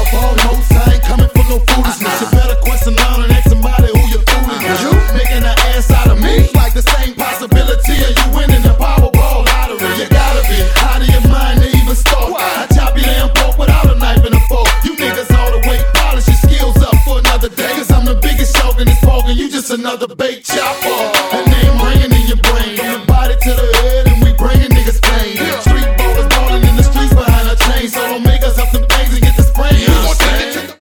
almost. I ain't coming for no foolishness. You better question down and ask somebody who you're fooling. You making an ass out of me, like the same possibility of you winning the Powerball lottery. You gotta be out of your mind to even start. I chop your damn pork without a knife and a fork. You niggas all the way, polish your skills up for another day. Cause I'm the biggest shark in this park and you just another bait chopper.